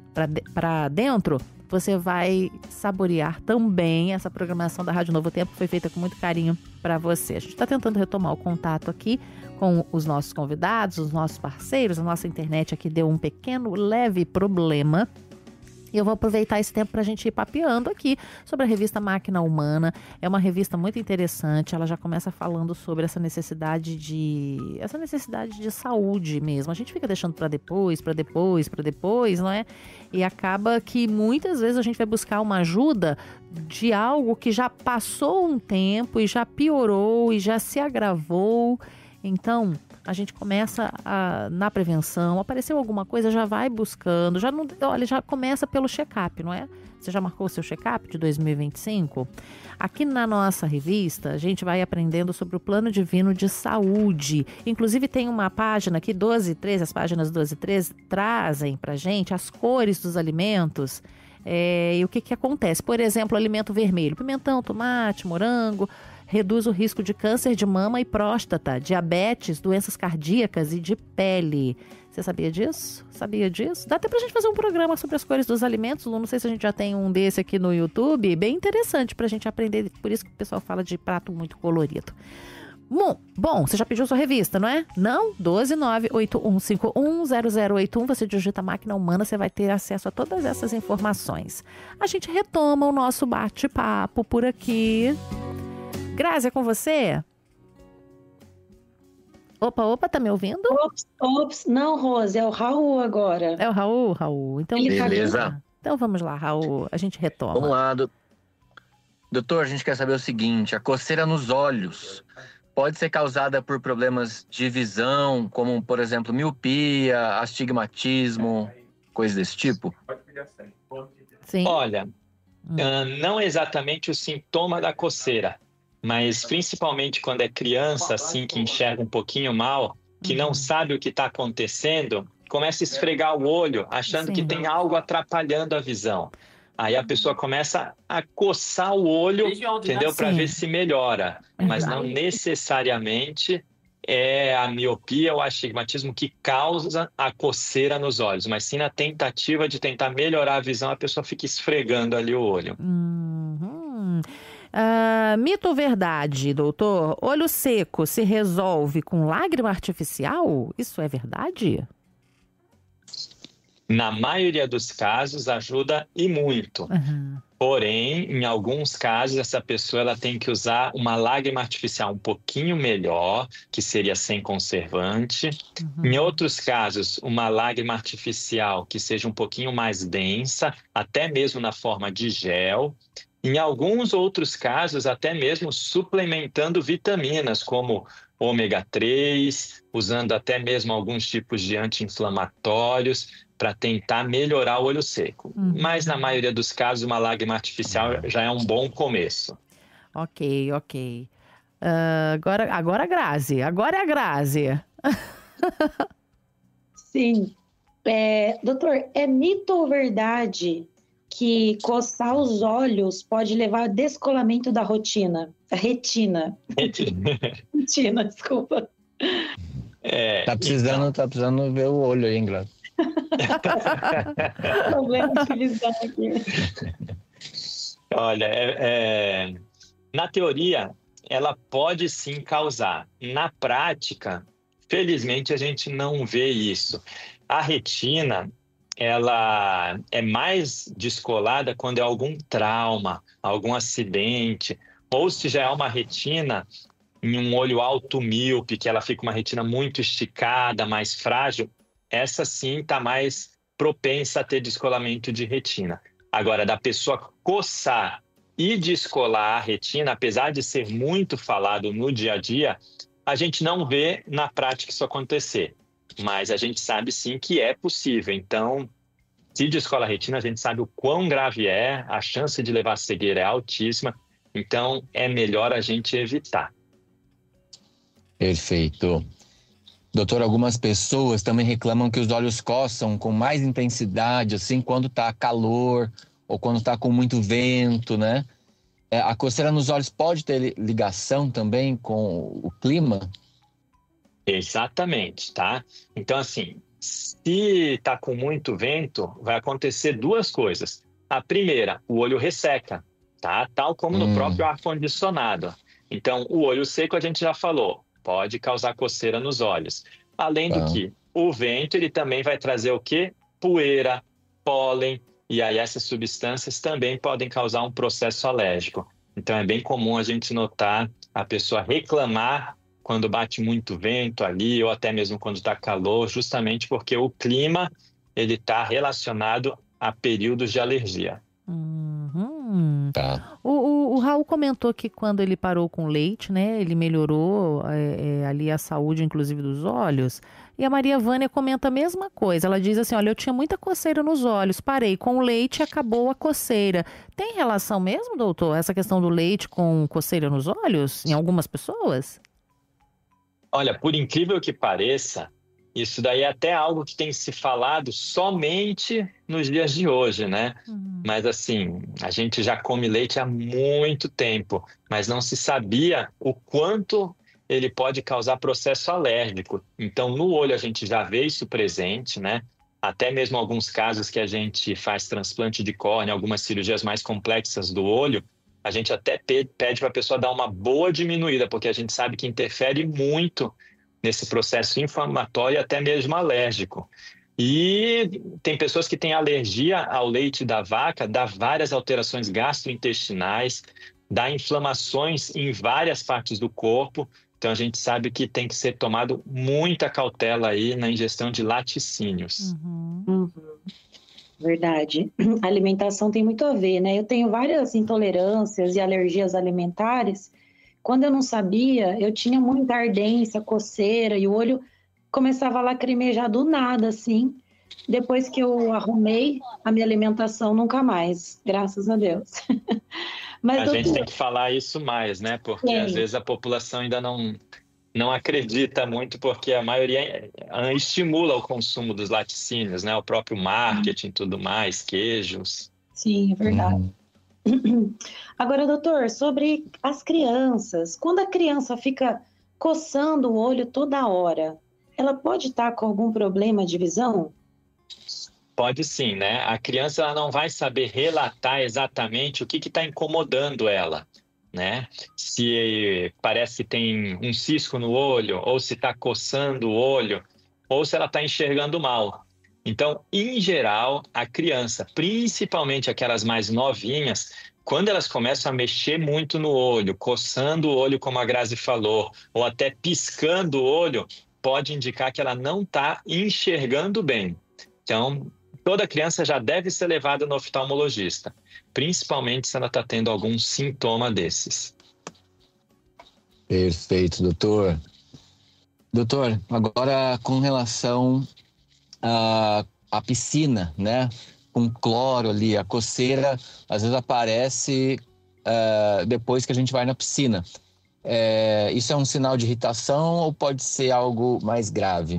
Speaker 2: para dentro, você vai saborear também essa programação da Rádio Novo Tempo, que foi feita com muito carinho para você. A gente está tentando retomar o contato aqui com os nossos convidados, os nossos parceiros. A nossa internet aqui deu um pequeno, leve problema. E eu vou aproveitar esse tempo para a gente ir papeando aqui sobre a revista Máquina Humana. É uma revista muito interessante. Ela já começa falando sobre essa necessidade de essa necessidade de saúde mesmo. A gente fica deixando para depois, para depois, para depois, não é? E acaba que muitas vezes a gente vai buscar uma ajuda de algo que já passou um tempo e já piorou e já se agravou. Então, a gente começa a, na prevenção, apareceu alguma coisa, já vai buscando, já não, olha, já começa pelo check-up, não é? Você já marcou o seu check-up de dois mil e vinte e cinco? Aqui na nossa revista, a gente vai aprendendo sobre o Plano Divino de Saúde. Inclusive tem uma página aqui, doze e treze, as páginas doze e treze trazem pra gente as cores dos alimentos. É, e o que que acontece? Por exemplo, alimento vermelho, pimentão, tomate, morango, reduz o risco de câncer de mama e próstata, diabetes, doenças cardíacas e de pele. Você sabia disso? Sabia disso? Dá até pra gente fazer um programa sobre as cores dos alimentos, Lu. Não sei se a gente já tem um desse aqui no YouTube. Bem interessante pra gente aprender. Por isso que o pessoal fala de prato muito colorido. Bom, bom, você já pediu sua revista, não é? Não? doze nove oito um cinco um zero zero oito um. Você digita Máquina Humana, você vai ter acesso a todas essas informações. A gente retoma o nosso bate-papo por aqui. Grazi, é com você? Opa, opa, tá me ouvindo?
Speaker 4: Ops, ops, não, Rose, é o Raul agora.
Speaker 2: É o Raul, Raul. Então,
Speaker 4: Ele tá
Speaker 3: Beleza.
Speaker 2: aqui. Então vamos lá, Raul, a gente retoma.
Speaker 3: Vamos lá, do... doutor, a gente quer saber o seguinte, a coceira nos olhos pode ser causada por problemas de visão, como, por exemplo, miopia, astigmatismo, coisas desse tipo?
Speaker 2: Sim.
Speaker 5: Olha,
Speaker 2: Hum.
Speaker 5: ah, não exatamente o sintoma da coceira, mas principalmente quando é criança, assim, que enxerga um pouquinho mal, que não sabe o que está acontecendo, começa a esfregar o olho, achando
Speaker 2: Sim.
Speaker 5: que tem algo atrapalhando a visão. Aí a pessoa começa a coçar o olho, entendeu? Para
Speaker 2: Sim.
Speaker 5: ver se melhora. Mas não necessariamente é a miopia ou astigmatismo que causa a coceira nos olhos, mas sim na tentativa de tentar melhorar a visão, a pessoa fica esfregando ali o olho.
Speaker 2: Uhum. Ah, mito ou verdade, doutor? Olho seco se resolve com lágrima artificial? Isso é verdade?
Speaker 5: Na maioria dos casos, ajuda e muito.
Speaker 2: Uhum.
Speaker 5: Porém, em alguns casos, essa pessoa ela tem que usar uma lágrima artificial um pouquinho melhor, que seria sem conservante.
Speaker 2: Uhum.
Speaker 5: Em outros casos, uma lágrima artificial que seja um pouquinho mais densa, até mesmo na forma de gel. Em alguns outros casos, até mesmo suplementando vitaminas, como ômega três, usando até mesmo alguns tipos de anti-inflamatórios para tentar melhorar o olho seco. Uhum. Mas na maioria dos casos, uma lágrima artificial já é um bom começo.
Speaker 2: Ok, ok. Uh, agora, agora a Grazi. Agora é a Grazi.
Speaker 4: Sim. É, doutor, é mito ou verdade que coçar os olhos pode levar ao descolamento da rotina? A retina. Retina. Retina, desculpa.
Speaker 3: É, tá precisando, então... tá precisando ver o olho aí, Grazi.
Speaker 4: Problema de visão aqui.
Speaker 5: Olha, é, é, na teoria, ela pode sim causar. Na prática, felizmente, a gente não vê isso. A retina, ela é mais descolada quando é algum trauma, algum acidente, ou se já é uma retina em um olho alto míope, que ela fica uma retina muito esticada, mais frágil, essa sim está mais propensa a ter descolamento de retina. Agora, da pessoa coçar e descolar a retina, apesar de ser muito falado no dia a dia, a gente não vê na prática isso acontecer. Mas a gente sabe sim que é possível. Então, se descola a retina, a gente sabe o quão grave é, a chance de levar a cegueira é altíssima. Então, é melhor a gente evitar.
Speaker 3: Perfeito. Doutor, algumas pessoas também reclamam que os olhos coçam com mais intensidade, assim, quando tá calor ou quando tá com muito vento, né? É, a coceira nos olhos pode ter ligação também com o clima?
Speaker 5: Exatamente, tá? Então, assim, se tá com muito vento, vai acontecer duas coisas. A primeira, o olho resseca, tá? Tal como no hum. próprio ar-condicionado. Então, o olho seco a gente já falou, pode causar coceira nos olhos. Além do ah. que o vento, ele também vai trazer o quê? Poeira, pólen, e aí essas substâncias também podem causar um processo alérgico. Então, é bem comum a gente notar a pessoa reclamar quando bate muito vento ali, ou até mesmo quando está calor, justamente porque o clima ele está relacionado a períodos de alergia.
Speaker 2: Uhum. Tá. O, o, o Raul comentou que quando ele parou com leite, né, ele melhorou é, é, ali a saúde, inclusive dos olhos. E a Maria Vânia comenta a mesma coisa. Ela diz assim, olha, eu tinha muita coceira nos olhos, parei com o leite e acabou a coceira. Tem relação mesmo, doutor, essa questão do leite com coceira nos olhos em algumas pessoas?
Speaker 5: Olha, por incrível que pareça, isso daí é até algo que tem se falado somente nos dias de hoje, né? Uhum. Mas assim, a gente já come leite há muito tempo, mas não se sabia o quanto ele pode causar processo alérgico. Então, no olho a gente já vê isso presente, né? Até mesmo alguns casos que a gente faz transplante de córnea, algumas cirurgias mais complexas do olho, a gente até pede para a pessoa dar uma boa diminuída, porque a gente sabe que interfere muito nesse processo inflamatório e até mesmo alérgico. E tem pessoas que têm alergia ao leite da vaca, dá várias alterações gastrointestinais, dá inflamações em várias partes do corpo. Então, a gente sabe que tem que ser tomado muita cautela aí na ingestão de laticínios.
Speaker 4: Uhum. Uhum. Verdade. A alimentação tem muito a ver, né? Eu tenho várias intolerâncias e alergias alimentares. Quando eu não sabia, eu tinha muita ardência, coceira, e o olho começava a lacrimejar do nada, assim. Depois que eu arrumei a minha alimentação, nunca mais, graças a Deus.
Speaker 5: Mas, a doutor... gente tem que falar isso mais, né? Porque Sim. às vezes a população ainda não, não acredita muito, porque a maioria estimula o consumo dos laticínios, né? O próprio marketing e tudo mais, queijos.
Speaker 4: Sim, é verdade. Hum. Agora, doutor, sobre as crianças. Quando a criança fica coçando o olho toda hora, ela pode estar com algum problema de visão?
Speaker 5: Pode sim, né? A criança ela não vai saber relatar exatamente o que está incomodando ela, né? Se parece que tem um cisco no olho, ou se está coçando o olho, ou se ela está enxergando mal. Então, em geral, a criança, principalmente aquelas mais novinhas, quando elas começam a mexer muito no olho, coçando o olho, como a Grazi falou, ou até piscando o olho, pode indicar que ela não está enxergando bem. Então, toda criança já deve ser levada no oftalmologista, principalmente se ela está tendo algum sintoma desses.
Speaker 3: Perfeito, doutor. Doutor, agora com relação à, à piscina, né? Com cloro ali, a coceira às vezes aparece uh, depois que a gente vai na piscina. É, isso é um sinal de irritação ou pode ser algo mais grave?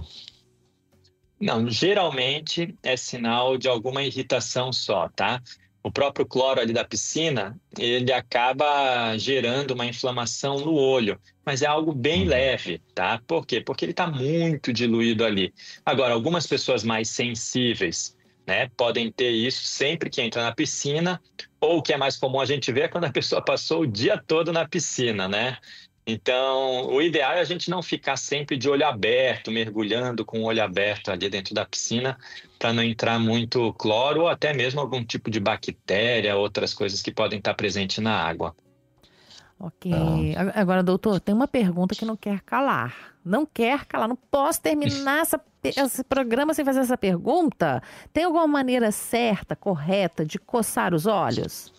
Speaker 5: Não, geralmente é sinal de alguma irritação só, tá? O próprio cloro ali da piscina, ele acaba gerando uma inflamação no olho, mas é algo bem leve, tá? Por quê? Porque ele está muito diluído ali. Agora, algumas pessoas mais sensíveis, né, podem ter isso sempre que entra na piscina, ou o que é mais comum a gente ver é quando a pessoa passou o dia todo na piscina, né? Então, o ideal é a gente não ficar sempre de olho aberto, mergulhando com o olho aberto ali dentro da piscina, para não entrar muito cloro ou até mesmo algum tipo de bactéria, outras coisas que podem estar presentes na água.
Speaker 2: Ok. Ah. Agora, doutor, tem uma pergunta que não quer calar. Não quer calar. Não posso terminar essa, esse programa sem fazer essa pergunta. Tem alguma maneira certa, correta, de coçar os olhos?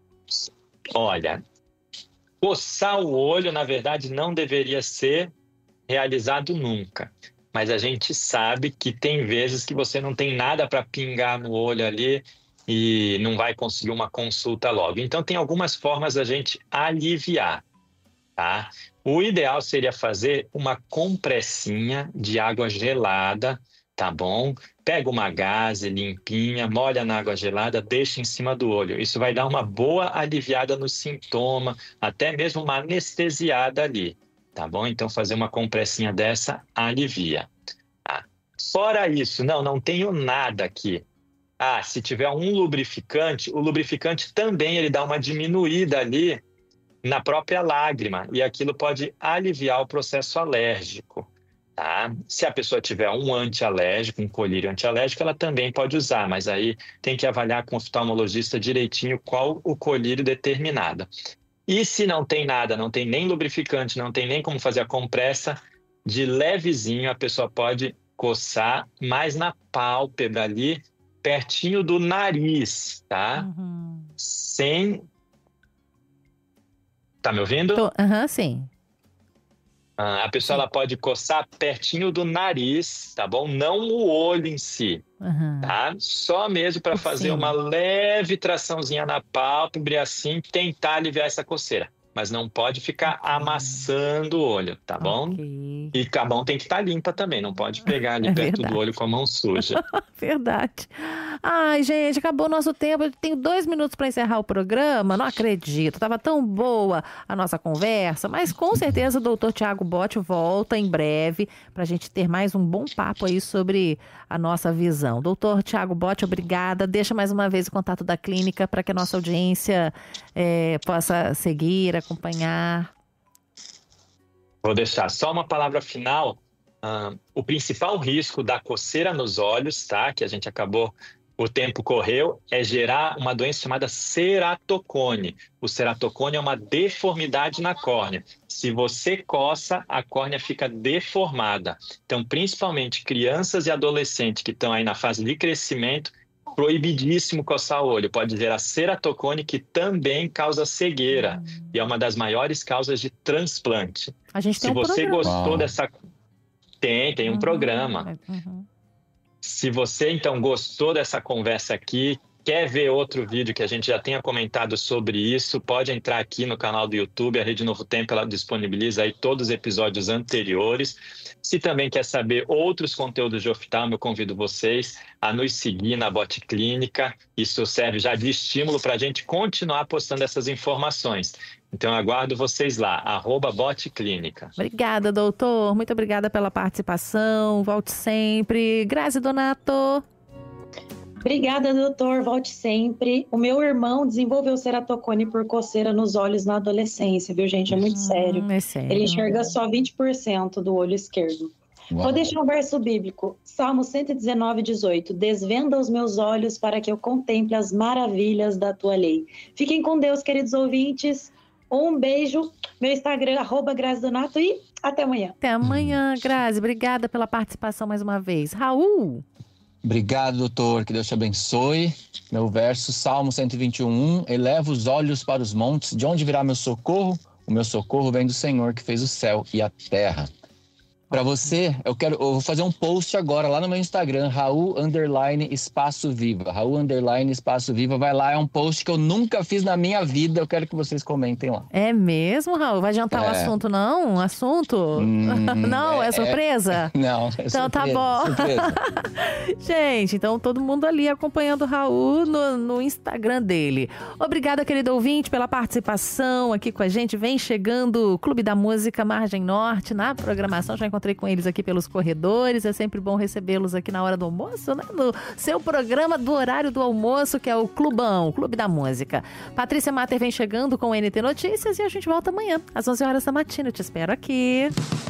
Speaker 5: Olha, coçar o olho, na verdade, não deveria ser realizado nunca. Mas a gente sabe que tem vezes que você não tem nada para pingar no olho ali e não vai conseguir uma consulta logo. Então, tem algumas formas da gente aliviar, tá? O ideal seria fazer uma compressinha de água gelada, tá bom? Pega uma gaze limpinha, molha na água gelada, deixa em cima do olho. Isso vai dar uma boa aliviada no sintoma, até mesmo uma anestesiada ali, tá bom? Então, fazer uma compressinha dessa alivia. Ah, fora isso, não, não tenho nada aqui. Ah, se tiver um lubrificante, o lubrificante também ele dá uma diminuída ali na própria lágrima e aquilo pode aliviar o processo alérgico, tá? Se a pessoa tiver um antialérgico, um colírio antialérgico, ela também pode usar, mas aí tem que avaliar com o oftalmologista direitinho qual o colírio determinado. E se não tem nada, não tem nem lubrificante, não tem nem como fazer a compressa, de levezinho a pessoa pode coçar mais na pálpebra ali, pertinho do nariz, tá? Uhum. Sem... Tá me ouvindo?
Speaker 2: Aham, uhum, sim.
Speaker 5: Ah, a pessoa ela pode coçar pertinho do nariz, tá bom? Não o olho em si, uhum. tá? Só mesmo para fazer uma leve traçãozinha na pálpebra e assim tentar aliviar essa coceira. Mas não pode ficar okay. amassando o olho, tá bom? Okay. E a mão tem que estar limpa também, não pode pegar ali é perto verdade. do olho com a mão suja.
Speaker 2: Verdade. Ai, gente, acabou o nosso tempo. Eu tenho dois minutos para encerrar o programa. Não acredito. Tava tão boa a nossa conversa, mas com certeza o doutor Tiago Botti volta em breve para a gente ter mais um bom papo aí sobre a nossa visão. Doutor Tiago Botti, obrigada. Deixa mais uma vez o contato da clínica para que a nossa audiência é, possa seguir, acompanhar.
Speaker 5: Vou deixar só uma palavra final. Uh, o principal risco da coceira nos olhos, tá? Que a gente acabou, o tempo correu, é gerar uma doença chamada ceratocone. O ceratocone é uma deformidade na córnea. Se você coça, a córnea fica deformada. Então, principalmente crianças e adolescentes que estão aí na fase de crescimento, proibidíssimo coçar o olho. Pode gerar ceratocone, que também causa cegueira. Hum. E é uma das maiores causas de transplante.
Speaker 2: A gente tem
Speaker 5: Se
Speaker 2: um
Speaker 5: você
Speaker 2: programa.
Speaker 5: gostou
Speaker 2: Uau.
Speaker 5: dessa... Tem, tem um uhum. programa. Uhum. Se você, então, gostou dessa conversa aqui, quer ver outro vídeo que a gente já tenha comentado sobre isso, pode entrar aqui no canal do YouTube. A Rede Novo Tempo, ela disponibiliza aí todos os episódios anteriores. Se também quer saber outros conteúdos de oftalmo, eu convido vocês a nos seguir na Botti Clínica. Isso serve já de estímulo para a gente continuar postando essas informações. Então, eu aguardo vocês lá, arroba Botti Clínica.
Speaker 2: Obrigada, doutor. Muito obrigada pela participação. Volte sempre. Grazi Donato.
Speaker 4: Obrigada, doutor. Volte sempre. O meu irmão desenvolveu ceratocone por coceira nos olhos na adolescência, viu, gente? É muito hum, sério.
Speaker 2: É sério.
Speaker 4: Ele enxerga só vinte por cento do olho esquerdo. Uau. Vou deixar um verso bíblico. Salmo cento e dezenove, dezoito. Desvenda os meus olhos para que eu contemple as maravilhas da tua lei. Fiquem com Deus, queridos ouvintes. Um beijo. Meu Instagram, arroba Grazi Donato, e até amanhã.
Speaker 2: Até amanhã, Grazi. Obrigada pela participação mais uma vez. Raul.
Speaker 3: Obrigado, doutor. Que Deus te abençoe. Meu verso, Salmo cento e vinte e um. Eleva os olhos para os montes. De onde virá meu socorro? O meu socorro vem do Senhor, que fez o céu e a terra. Pra você, eu quero, eu vou fazer um post agora lá no meu Instagram, Raul underline Espaço Viva. Raul underline Espaço Viva, vai lá, é um post que eu nunca fiz na minha vida, eu quero que vocês comentem lá.
Speaker 2: É mesmo, Raul? Vai adiantar o
Speaker 3: É.
Speaker 2: assunto, não? Um assunto?
Speaker 3: Hum,
Speaker 2: não, é,
Speaker 3: é-
Speaker 2: surpresa?
Speaker 3: Não, é
Speaker 2: Então tá
Speaker 3: surpresa,
Speaker 2: bom.
Speaker 3: surpresa.
Speaker 2: Gente, então todo mundo ali acompanhando o Raul no, no Instagram dele. Obrigada, querido ouvinte, pela participação aqui com a gente. Vem chegando o Clube da Música Margem Norte na programação. Já encontrei com eles aqui pelos corredores. É sempre bom recebê-los aqui na hora do almoço, né? No seu programa do horário do almoço, que é o Clubão, o Clube da Música. Patrícia Mater vem chegando com o N T Notícias e a gente volta amanhã, às onze horas da matina. Eu te espero aqui.